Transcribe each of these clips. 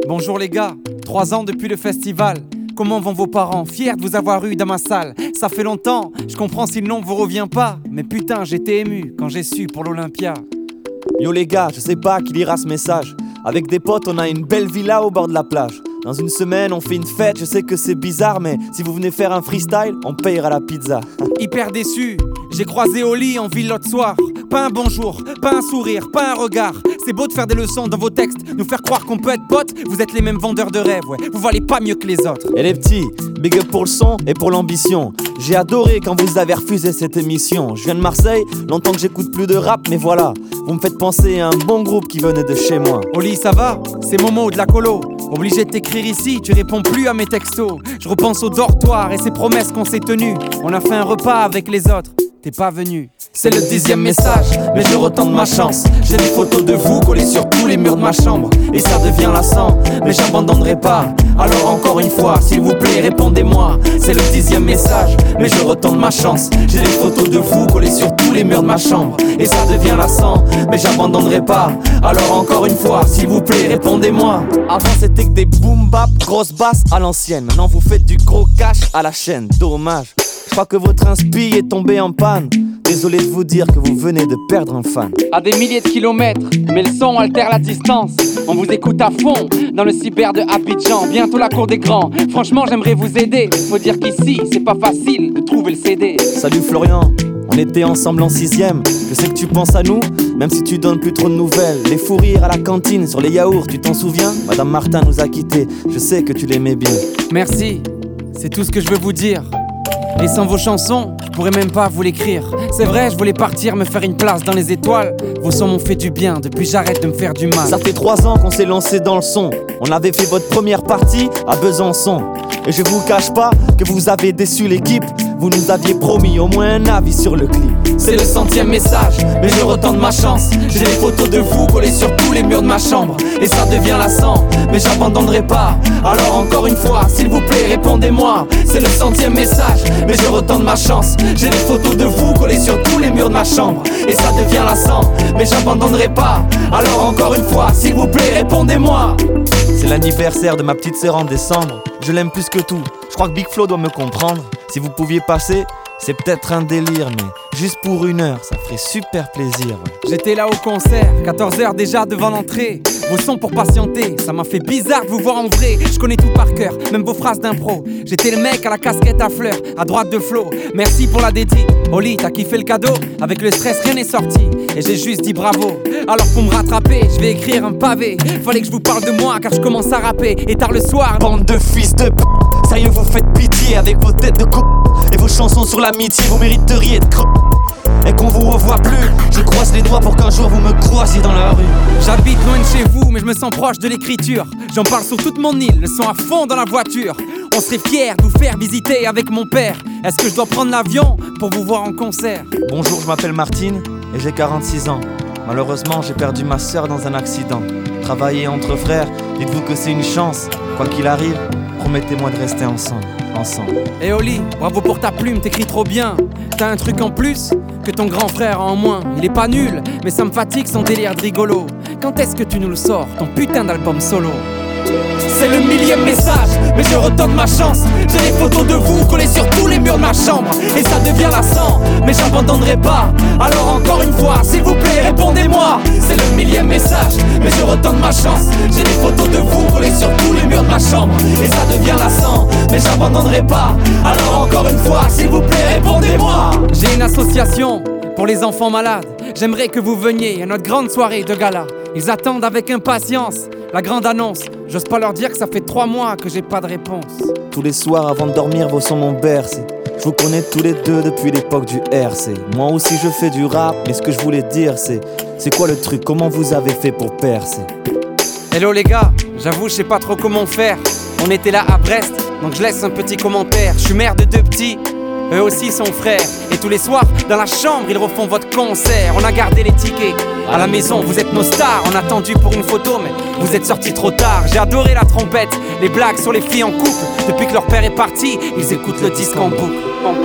Bonjour les gars, 3 ans depuis le festival. Comment vont vos parents? Fiers de vous avoir eu dans ma salle. Ça fait longtemps, je comprends si le nom vous revient pas. Mais putain, j'étais ému quand j'ai su pour l'Olympia. Yo les gars, je sais pas qui lira ce message. Avec des potes, on a une belle villa au bord de la plage. Dans une semaine, on fait une fête, je sais que c'est bizarre, mais si vous venez faire un freestyle, on payera la pizza. Hyper déçu, j'ai croisé Oli en ville l'autre soir. Pas un bonjour, pas un sourire, pas un regard. C'est beau de faire des leçons dans vos textes, nous faire croire qu'on peut être potes. Vous êtes les mêmes vendeurs de rêves, ouais, vous valez pas mieux que les autres. Et les petits, big up pour le son et pour l'ambition. J'ai adoré quand vous avez refusé cette émission. Je viens de Marseille, longtemps que j'écoute plus de rap, mais voilà, vous me faites penser à un bon groupe qui venait de chez moi. Oli, ça va? C'est Momo de la colo. Obligé de t'écrire ici, tu réponds plus à mes textos. Je repense au dortoir et ces promesses qu'on s'est tenues. On a fait un repas avec les autres, t'es pas venu. C'est le 10e message, mais je retente ma chance. J'ai des photos de vous collées sur tous les murs de ma chambre. Et ça devient lassant, mais j'abandonnerai pas. Alors encore une fois, s'il vous plaît, répondez-moi. C'est le 10e message, mais je retente ma chance. J'ai des photos de vous collées sur tous les murs de ma chambre. Et ça devient lassant, mais j'abandonnerai pas. Alors encore une fois, s'il vous plaît, répondez-moi. Avant c'était que des boom bap, grosses basses à l'ancienne. Maintenant vous faites du gros cash à la chaîne, dommage. Je crois que votre inspi est tombé en panne. Désolé de vous dire que vous venez de perdre un fan. À des milliers de kilomètres, mais le son altère la distance. On vous écoute à fond dans le cyber de Abidjan. Bientôt la cour des grands. Franchement, j'aimerais vous aider. Faut dire qu'ici, c'est pas facile de trouver le CD. Salut Florian, on était ensemble en 6ème. Je sais que tu penses à nous, même si tu donnes plus trop de nouvelles. Les fous rires à la cantine sur les yaourts, tu t'en souviens? Madame Martin nous a quittés, je sais que tu l'aimais bien. Merci, c'est tout ce que je veux vous dire. Et sans vos chansons, je pourrais même pas vous l'écrire. C'est vrai, je voulais partir me faire une place dans les étoiles. Vos sons m'ont fait du bien, depuis j'arrête de me faire du mal. Ça fait 3 ans qu'on s'est lancé dans le son. On avait fait votre première partie à Besançon. Et je vous cache pas que vous avez déçu l'équipe. Vous nous aviez promis au moins un avis sur le clip. C'est le 100e message, mais je retente ma chance. J'ai des photos de vous collées sur tous les murs de ma chambre. Et ça devient lassant, mais j'abandonnerai pas. Alors encore une fois, s'il vous plaît, répondez-moi. C'est le 100e message, mais je retente ma chance. J'ai des photos de vous collées sur tous les murs de ma chambre. Et ça devient lassant, mais j'abandonnerai pas. Alors encore une fois, s'il vous plaît, répondez-moi. C'est l'anniversaire de ma petite sœur en décembre. Je l'aime plus que tout, je crois que Big Flo doit me comprendre. Si vous pouviez passer, c'est peut-être un délire, mais juste pour 1 heure, ça ferait super plaisir, ouais. J'étais là au concert, 14h déjà devant l'entrée. Vos sons pour patienter, ça m'a fait bizarre de vous voir en vrai. Je connais tout par cœur, même vos phrases d'impro. J'étais le mec à la casquette à fleurs, à droite de Flo. Merci pour la dédie. Oli, t'as kiffé le cadeau? Avec le stress, rien n'est sorti. Et j'ai juste dit bravo. Alors pour me rattraper, je vais écrire un pavé. Fallait que je vous parle de moi car je commence à rapper. Et tard le soir, bande de fils de p***, sérieux vous faites pitié avec vos têtes de con. Et vos chansons sur l'amitié, vous mériteriez de cre... Et qu'on vous revoit plus, je croise les doigts pour qu'un jour vous me croisiez dans la rue. J'habite loin de chez vous, mais je me sens proche de l'écriture. J'en parle sur toute mon île, le son à fond dans la voiture. On serait fiers de vous faire visiter avec mon père. Est-ce que je dois prendre l'avion pour vous voir en concert? Bonjour, je m'appelle Martine et j'ai 46 ans. Malheureusement, j'ai perdu ma sœur dans un accident. Travailler entre frères, dites-vous que c'est une chance. Quoi qu'il arrive, promettez-moi de rester ensemble. Et Oli, bravo pour ta plume, t'écris trop bien. T'as un truc en plus que ton grand frère a en moins. Il est pas nul, mais ça me fatigue son délire de rigolo. Quand est-ce que tu nous le sors, ton putain d'album solo? C'est le 1000e message, mais je retente ma chance. J'ai des photos de vous collées sur tous les murs de ma chambre. Et ça devient lassant, mais j'abandonnerai pas. Alors encore une fois, s'il vous plaît, répondez-moi. C'est le 1000e message, mais je retente ma chance. J'ai des photos de vous collées sur tous les murs de ma chambre. Et ça devient lassant, mais j'abandonnerai pas. Alors encore une fois, s'il vous plaît, répondez-moi. J'ai une association pour les enfants malades. J'aimerais que vous veniez à notre grande soirée de gala. Ils attendent avec impatience la grande annonce. J'ose pas leur dire que ça fait 3 mois que j'ai pas de réponse. Tous les soirs avant de dormir, vos sons m'ont bercé. Je vous connais tous les deux depuis l'époque du RC. Moi aussi je fais du rap, mais ce que je voulais dire c'est quoi le truc? Comment vous avez fait pour percer? Hello les gars, j'avoue je sais pas trop comment faire. On était là à Brest, donc je laisse un petit commentaire. Je suis mère de 2 petits, eux aussi sont frères. Et tous les soirs, dans la chambre, ils refont votre concert. On a gardé les tickets, à la maison, vous êtes nos stars. On a attendu pour une photo, mais vous êtes sortis trop tard. J'ai adoré la trompette, les blagues sur les filles en couple. Depuis que leur père est parti, ils écoutent le disque en boucle.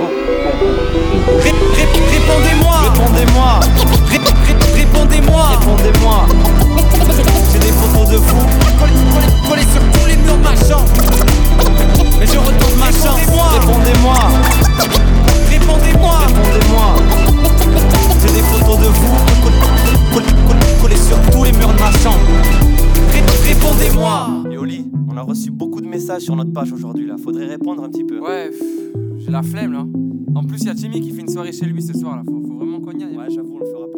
Répondez-moi. Répondez-moi. Répondez-moi. Répondez-moi. J'ai des photos de vous collez sur reçu beaucoup de messages sur notre page aujourd'hui là. Faudrait répondre un petit peu. Ouais, j'ai la flemme là. En plus, il y a Jimmy qui fait une soirée chez lui ce soir là. Faut vraiment qu'on y aille. Ouais, j'avoue, on le fera plus.